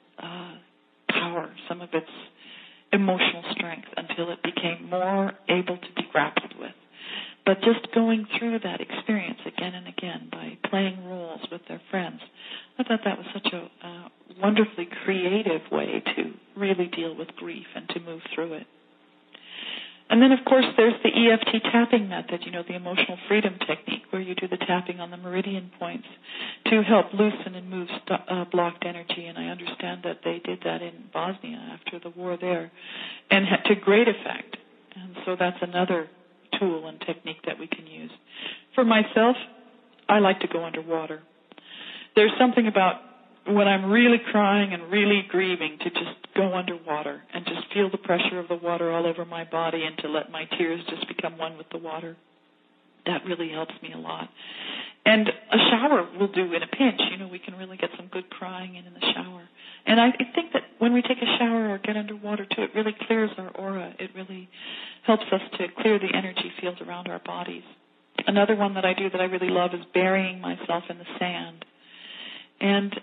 power, some of its emotional strength, until it became more able to be grappled with. But just going through that experience again and again by playing roles with their friends, I thought that was such a wonderfully creative way to really deal with grief and to move through it. And then, of course, there's the EFT tapping method, the emotional freedom technique, where you do the tapping on the meridian points to help loosen and move blocked energy. And I understand that they did that in Bosnia after the war there, and had to great effect. And so that's another tool and technique that we can use. For myself, I like to go underwater. There's something about when I'm really crying and really grieving to just go underwater and just feel the pressure of the water all over my body, and to let my tears just become one with the water. That really helps me a lot. And a shower will do in a pinch. We can really get some good crying in the shower. And I think that when we take a shower or get underwater too, it really clears our aura. It really helps us to clear the energy fields around our bodies. Another one that I do that I really love is burying myself in the sand. And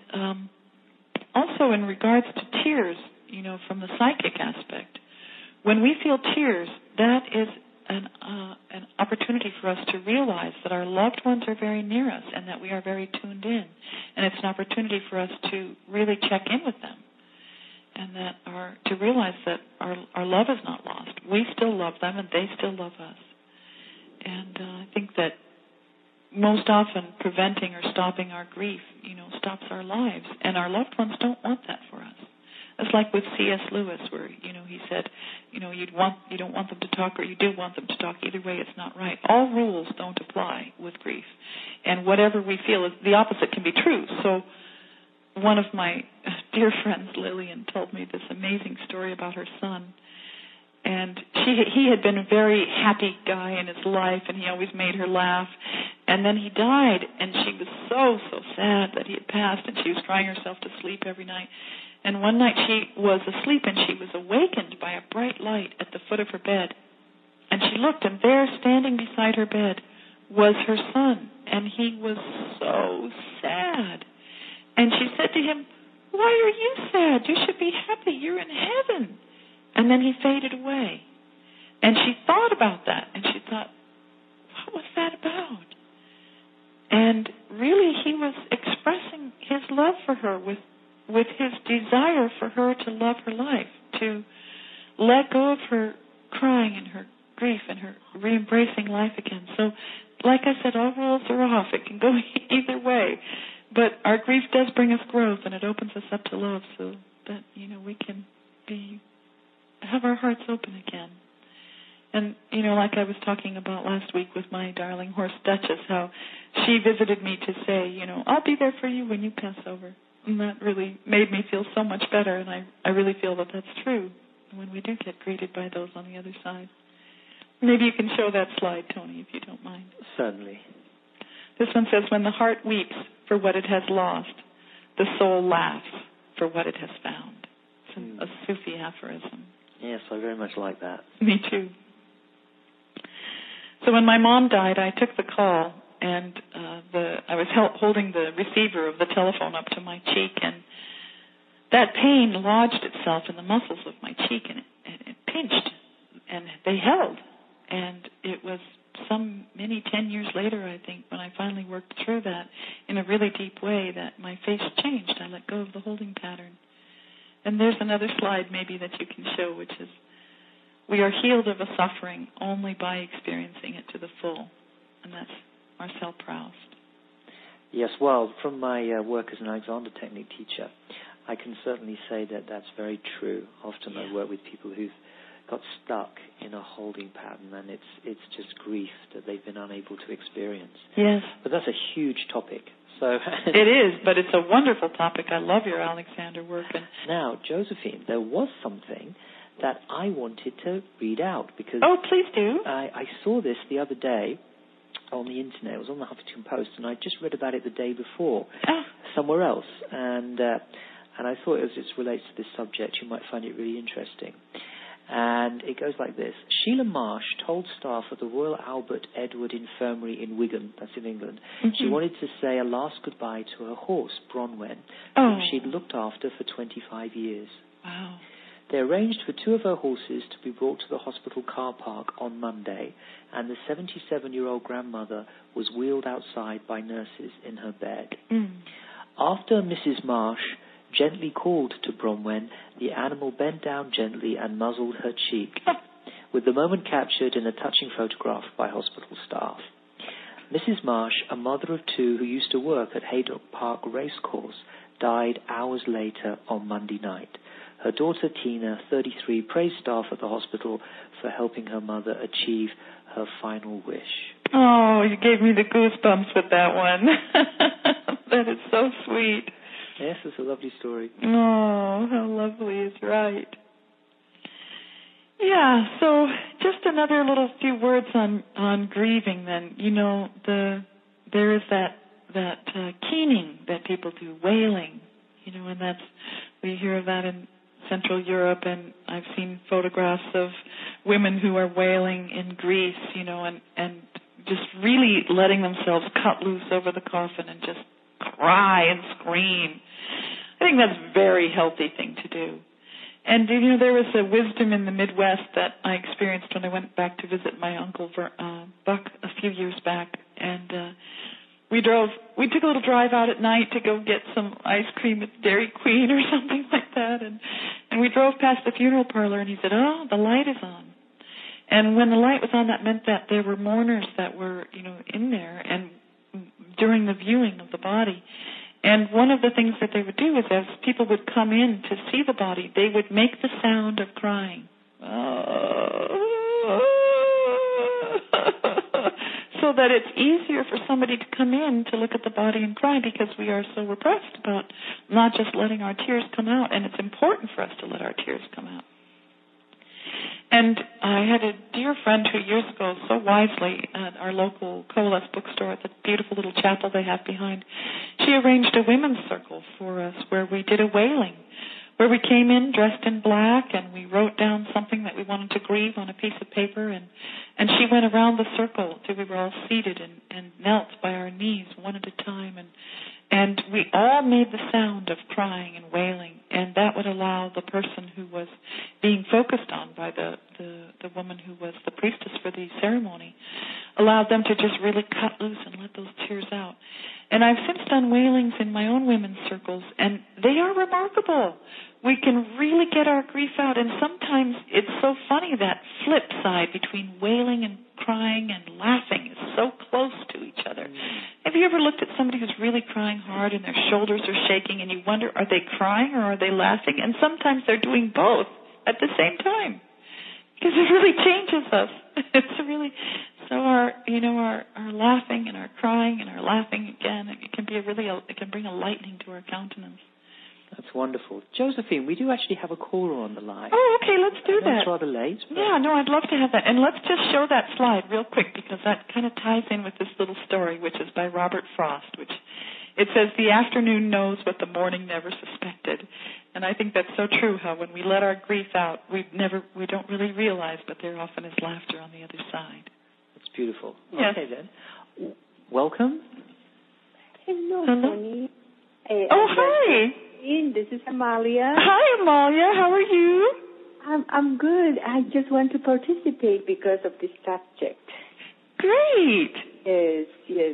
also in regards to tears, from the psychic aspect, when we feel tears, that is an opportunity for us to realize that our loved ones are very near us and that we are very tuned in. And it's an opportunity for us to really check in with them, and to realize that our love is not lost. We still love them and they still love us. And I think that most often preventing or stopping our grief, stops our lives. And our loved ones don't want that for us. It's like with C.S. Lewis, where, he said, you don't want them to talk, or you do want them to talk. Either way, it's not right. All rules don't apply with grief. And whatever we feel, the opposite can be true. So one of my dear friends, Lillian, told me this amazing story about her son. And he had been a very happy guy in his life, and he always made her laugh. And then he died, and she was so sad that he had passed, and she was crying herself to sleep every night. And one night she was asleep, and she was awakened by a bright light at the foot of her bed. And she looked, and there, standing beside her bed, was her son. And he was so sad. And she said to him, "Why are you sad? You should be happy. You're in heaven." And then he faded away. And she thought about that, and she thought, what was that about? And really, he was expressing his love for her with his desire for her to love her life, to let go of her crying and her grief and her re-embracing life again. So, like I said, all rules are off. It can go either way. But our grief does bring us growth, and it opens us up to love, so that, we can have our hearts open again. And, like I was talking about last week with my darling horse Duchess, how she visited me to say, I'll be there for you when you pass over. And that really made me feel so much better, and I really feel that that's true when we do get greeted by those on the other side. Maybe you can show that slide, Tony, if you don't mind. Certainly. This one says, when the heart weeps for what it has lost, the soul laughs for what it has found. It's a Sufi aphorism. Yes, I very much like that. Me too. So when my mom died, I took the call, and I was holding the receiver of the telephone up to my cheek, and that pain lodged itself in the muscles of my cheek, and it pinched, and they held. And it was many 10 years later, I think, when I finally worked through that in a really deep way, that my face changed. I let go of the holding pattern. And there's another slide maybe that you can show, which is, we are healed of a suffering only by experiencing it to the full. And that's Marcel Proust. Yes, well, from my work as an Alexander Technique teacher, I can certainly say that that's very true. Often I work with people who've got stuck in a holding pattern, and it's just grief that they've been unable to experience. Yes. But that's a huge topic. So it is, but it's a wonderful topic. I love your Alexander work. Now, Josephine, there was something that I wanted to read out, because oh, please do. I saw this the other day on the internet. It was on the Huffington Post, and I just read about it the day before somewhere else, and I thought, as it relates to this subject, you might find it really interesting. And it goes like this. Sheila Marsh told staff at the Royal Albert Edward Infirmary in Wigan, that's in England, she wanted to say a last goodbye to her horse, Bronwen, whom she'd looked after for 25 years. Wow. They arranged for two of her horses to be brought to the hospital car park on Monday, and the 77-year-old grandmother was wheeled outside by nurses in her bed. After Mrs. Marsh gently called to Bronwen, the animal bent down gently and muzzled her cheek, with the moment captured in a touching photograph by hospital staff. Mrs. Marsh, a mother of two who used to work at Haydock Park Racecourse, died hours later on Monday night. Her daughter Tina, 33, praised staff at the hospital for helping her mother achieve her final wish. Oh, you gave me the goosebumps with that one. That is so sweet. Yes, it's a lovely story. Oh, how lovely is right. Yeah, so just another little few words on grieving then. There is that keening that people do, wailing, and we hear of that in Central Europe, and I've seen photographs of women who are wailing in Greece, and just really letting themselves cut loose over the coffin and just cry and scream. I think that's a very healthy thing to do. And, there was a wisdom in the Midwest that I experienced when I went back to visit my uncle Buck a few years back. And we took a little drive out at night to go get some ice cream at Dairy Queen or something like that. And we drove past the funeral parlor, and he said, "Oh, the light is on." And when the light was on, that meant that there were mourners that were, in there and during the viewing of the body. And one of the things that they would do is as people would come in to see the body, they would make the sound of crying. So that it's easier for somebody to come in to look at the body and cry, because we are so repressed about not just letting our tears come out, and it's important for us to let our tears come out. And I had a dear friend who years ago, so wisely, at our local Coalesce bookstore, at the beautiful little chapel they have behind, she arranged a women's circle for us where we did a wailing, where we came in dressed in black and we wrote down something that we wanted to grieve on a piece of paper, and she went around the circle till we were all seated and knelt by our knees one at a time, and we all made the sound of crying and wailing, and that would allow the person who was being focused on by the woman who was the priestess for the ceremony, allowed them to just really cut loose and let those tears out. And I've since done wailings in my own women's circles, and they are remarkable. We can really get our grief out, and sometimes it's so funny, that flip side between wailing and crying and laughing is so close to each other. Have you ever looked at somebody who's really crying hard and their shoulders are shaking, and you wonder, are they crying or are they laughing? And sometimes they're doing both at the same time, because it really changes us. It's really, so our laughing and our crying and our laughing again, it can bring a lightening to our countenance. That's wonderful. Josephine, we do actually have a caller on the line. Oh, okay, let's do that. It's rather late. Yeah, no, I'd love to have that. And let's just show that slide real quick, because that kind of ties in with this little story, which is by Robert Frost, which it says, "The afternoon knows what the morning never suspected." And I think that's so true, how when we let our grief out, we don't really realize, but there often is laughter on the other side. That's beautiful. Yes. Okay, then. Welcome. Hello, Tony. Hi. This is Amalia. Hi, Amalia. How are you? I'm good. I just want to participate because of this subject. Great. Yes.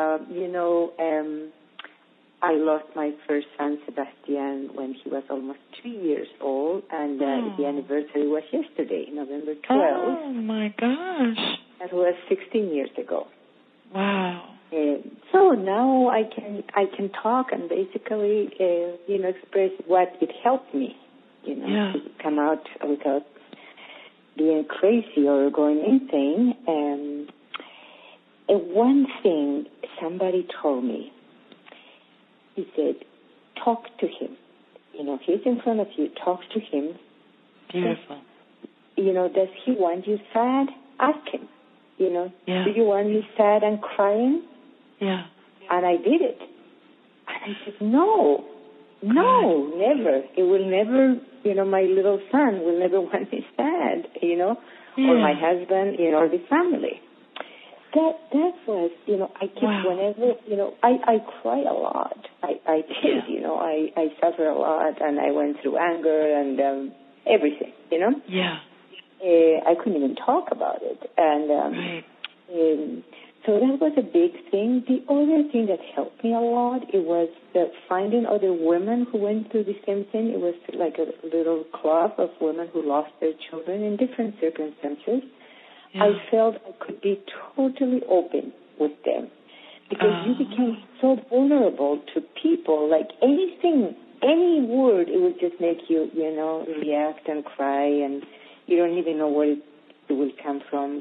I lost my first son, Sebastian, when he was almost 2 years old, and the anniversary was yesterday, November 12th. Oh, my gosh. That was 16 years ago. Wow. So now I can talk and basically, express what it helped me, to come out without being crazy or going insane. And one thing somebody told me, he said, talk to him. He's in front of you. Talk to him. Beautiful. Does he want you sad? Ask him. Yeah. Do you want me sad and crying? Yeah. And I did it. And I said, no, never. It will never, my little son will never want me sad, or my husband, or the family. That was, I keep whenever, I cry a lot. I did, I suffer a lot, and I went through anger and everything, Yeah. I couldn't even talk about it. And so that was a big thing. The other thing that helped me a lot, it was finding other women who went through the same thing. It was like a little club of women who lost their children in different circumstances. Yeah. I felt I could be totally open with them, because you became so vulnerable to people. Like anything, any word, it would just make you, react and cry, and you don't even know where it will come from,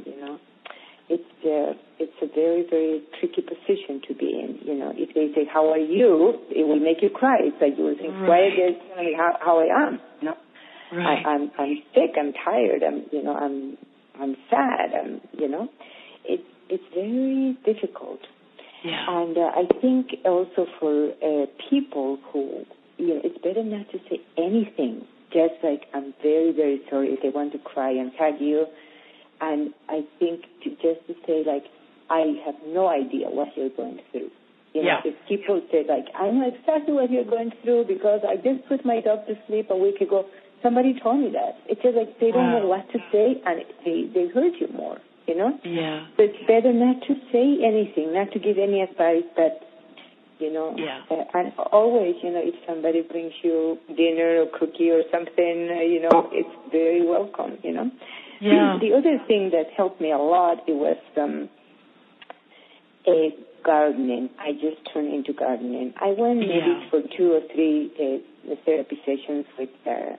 It's a very, very tricky position to be in. If they say, how are you? It will make you cry. It's like you will think, why are they telling me how I am? Right. I'm sick, I'm tired, I'm sad, it's very difficult. Yeah. And I think also for people who, it's better not to say anything. Just like, I'm very, very sorry, if they want to cry and hug you. And I think just to say, like, I have no idea what you're going through. If people say, like, I know exactly what you're going through because I just put my dog to sleep a week ago. Somebody told me that. It's just like they don't know what to say, and they hurt you more, Yeah. So it's better not to say anything, not to give any advice, but, and always, if somebody brings you dinner or cookie or something, it's very welcome, Yeah. The other thing that helped me a lot, it was gardening. I just turned into gardening. I went maybe for 2 or 3 therapy sessions with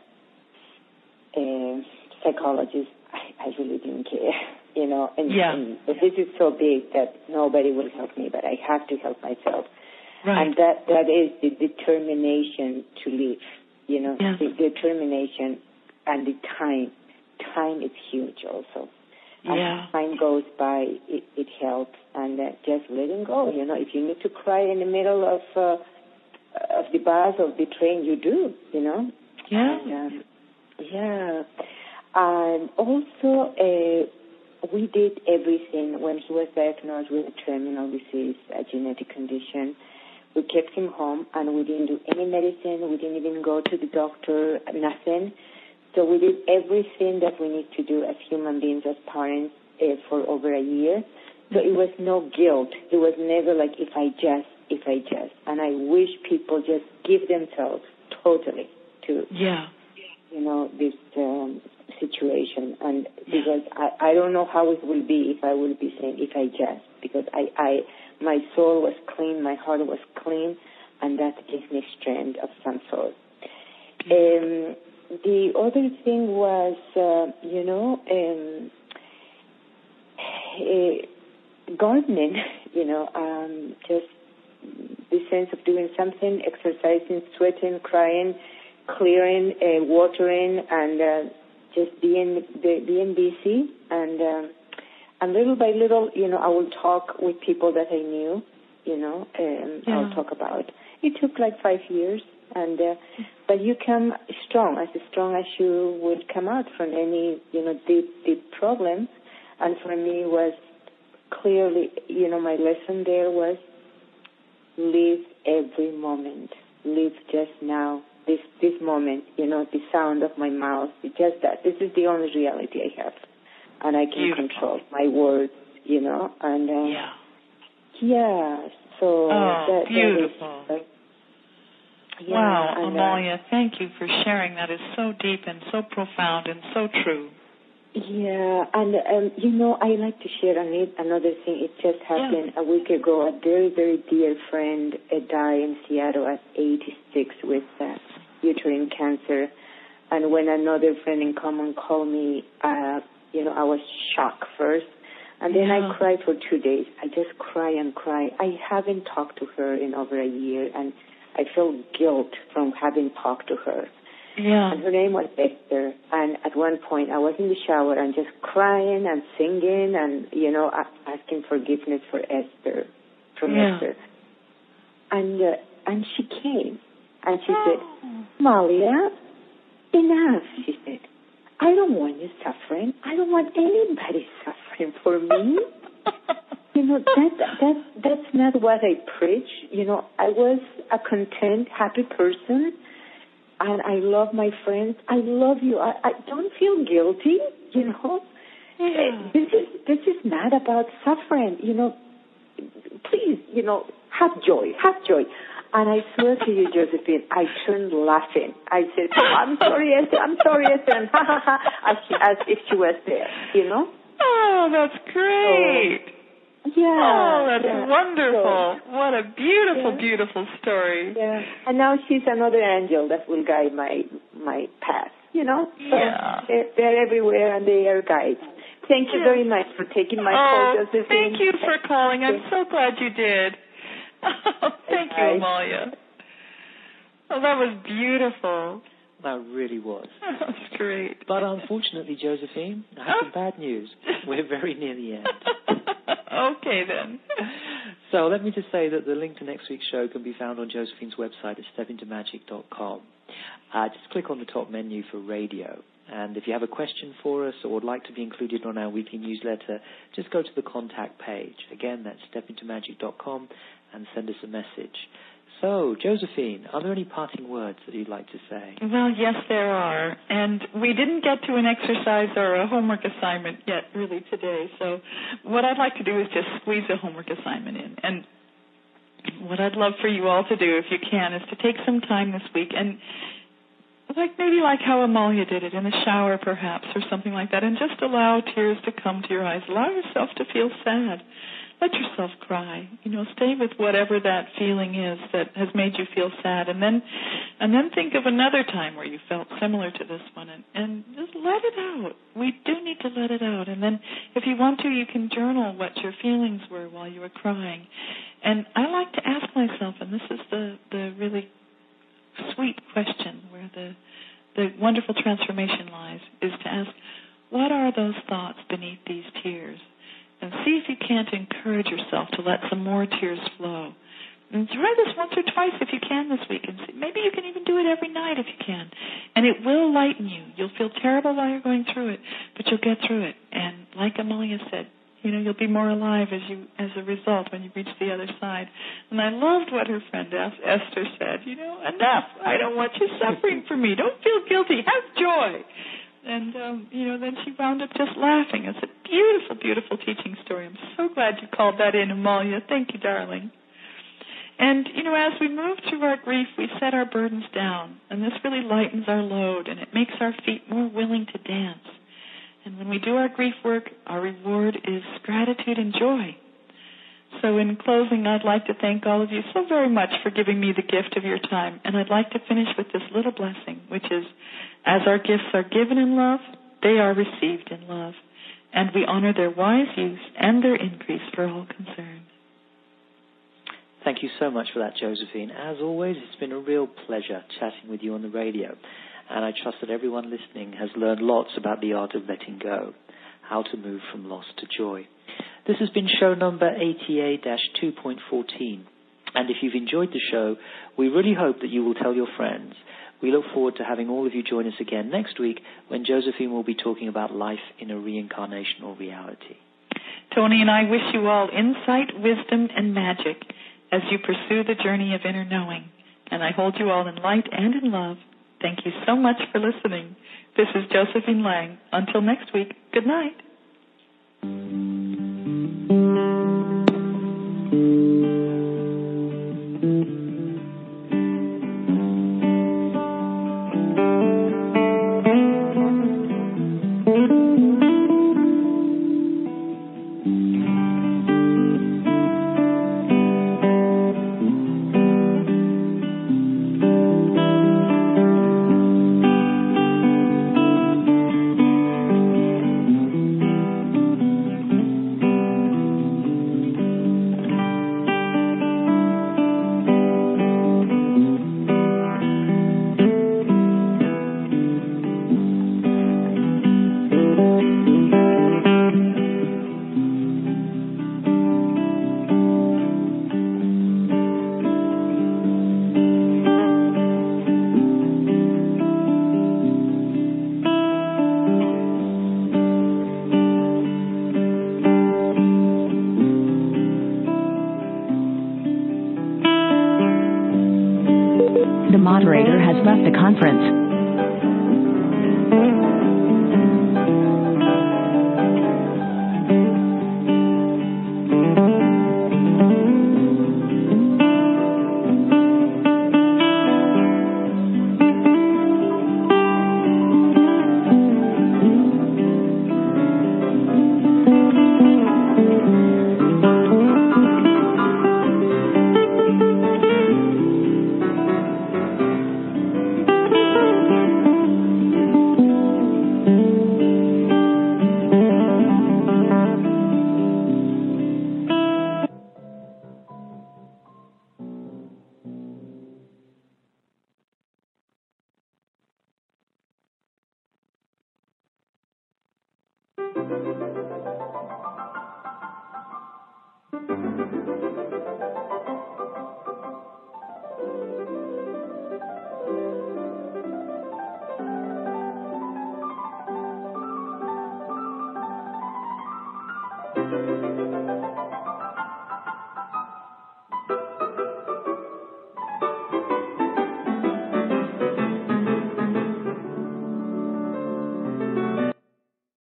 psychologists. I really didn't care, you know. And but this is so big that nobody will help me, but I have to help myself. Right. And that is the determination to live, you know, the determination and the time. Time is huge also. As time goes by, it helps. And just letting go, you know. If you need to cry in the middle of the bus or the train, you do, you know. Yeah. And, and also, we did everything when he was diagnosed with a terminal disease, a genetic condition. We kept him home, and we didn't do any medicine. We didn't even go to the doctor, nothing. So we did everything that we need to do as human beings, as parents, for over a year. So it was no guilt. It was never like, if I just. And I wish people just give themselves totally to, you know, this situation. And because I don't know how it will be if I will be saying, if I just, because my soul was clean, my heart was clean, and that gives me strength of some sort. The other thing was, you know, gardening, you know, just the sense of doing something, exercising, sweating, crying, clearing, watering, and just being busy. And little by little, you know, I will talk with people that I knew, you know, I'll talk about. It took like 5 years. And but you come strong as you would come out from any, you know, deep problems. And for me was clearly, you know, my lesson there was live every moment, live just now, this moment, you know, the sound of my mouth, just that. This is the only reality I have, and I can control my words, you know. And so beautiful. That is, wow, Amalia, thank you for sharing. That is so deep and so profound and so true. Yeah, and you know, I like to share another thing. It just happened a week ago. A very, very dear friend died in Seattle at 86 with uterine cancer. And when another friend in common called me, you know, I was shocked first. And then I cried for 2 days. I just cry and cry. I haven't talked to her in over a year, and I felt guilt from having talked to her. Yeah. And her name was Esther. And at one point, I was in the shower and just crying and singing and, you know, asking forgiveness for Esther, from Esther. And she came. And she said, Malia, enough, she said. I don't want you suffering. I don't want anybody suffering for me. You know, that's not what I preach. You know, I was a content, happy person, and I love my friends. I love you. I don't feel guilty, you know. Yeah. This is not about suffering, you know. Please, you know, have joy. And I swear to you, Josephine, I turned laughing. I said, I'm sorry, Esther, and ha, ha, ha, as if she was there, you know. Oh, that's great. Oh, that's wonderful. So, what a beautiful, beautiful story. Yeah. And now she's another angel that will guide my path, you know. So they're everywhere and they are guides. Thank you very much for taking my call, Josephine. Thank you for calling. I'm so glad you did. Thank you, Amalia. Oh, that was beautiful. That really was. That's great. But unfortunately, Josephine, I have some bad news. We're very near the end. Okay, then. So let me just say that the link to next week's show can be found on Josephine's website at stepintomagic.com. Just click on the top menu for radio. And if you have a question for us or would like to be included on our weekly newsletter, just go to the contact page. Again, that's stepintomagic.com and send us a message. So, Josephine, are there any parting words that you'd like to say? Well, yes, there are. And we didn't get to an exercise or a homework assignment yet, really, today. So what I'd like to do is just squeeze a homework assignment in. And what I'd love for you all to do, if you can, is to take some time this week and maybe like how Amalia did it, in the shower perhaps, or something like that, and just allow tears to come to your eyes. Allow yourself to feel sad. let yourself cry. Stay with whatever that feeling is that has made you feel sad, and then think of another time where you felt similar to this one, and just let it out. We do need to let it out. And then if you want to, you can journal what your feelings were while you were crying. And I like to ask myself, and this is the really sweet question where the wonderful transformation lies, is to ask, what are those thoughts beneath these tears? And see if you can't encourage yourself to let some more tears flow. And try this once or twice if you can this week. And maybe you can even do it every night if you can. And it will lighten you. You'll feel terrible while you're going through it, but you'll get through it. And like Amalia said, you'll be more alive as a result when you reach the other side. And I loved what her friend Esther said. Enough. I don't want you suffering for me. Don't feel guilty. Have joy. And, then she wound up just laughing. It's a beautiful, beautiful teaching story. I'm so glad you called that in, Amalia. Thank you, darling. And, as we move through our grief, we set our burdens down. And this really lightens our load, and it makes our feet more willing to dance. And when we do our grief work, our reward is gratitude and joy. So in closing, I'd like to thank all of you so very much for giving me the gift of your time. And I'd like to finish with this little blessing, which is, as our gifts are given in love, they are received in love. And we honor their wise use and their increase for all concerned. Thank you so much for that, Josephine. As always, it's been a real pleasure chatting with you on the radio. And I trust that everyone listening has learned lots about the art of letting go, how to move from loss to joy. This has been show number 88-2.14. And if you've enjoyed the show, we really hope that you will tell your friends. We look forward to having all of you join us again next week when Josephine will be talking about life in a reincarnational reality. Tony and I wish you all insight, wisdom, and magic as you pursue the journey of inner knowing. And I hold you all in light and in love. Thank you so much for listening. This is Josephine Lang. Until next week, good night. The moderator has left the conference.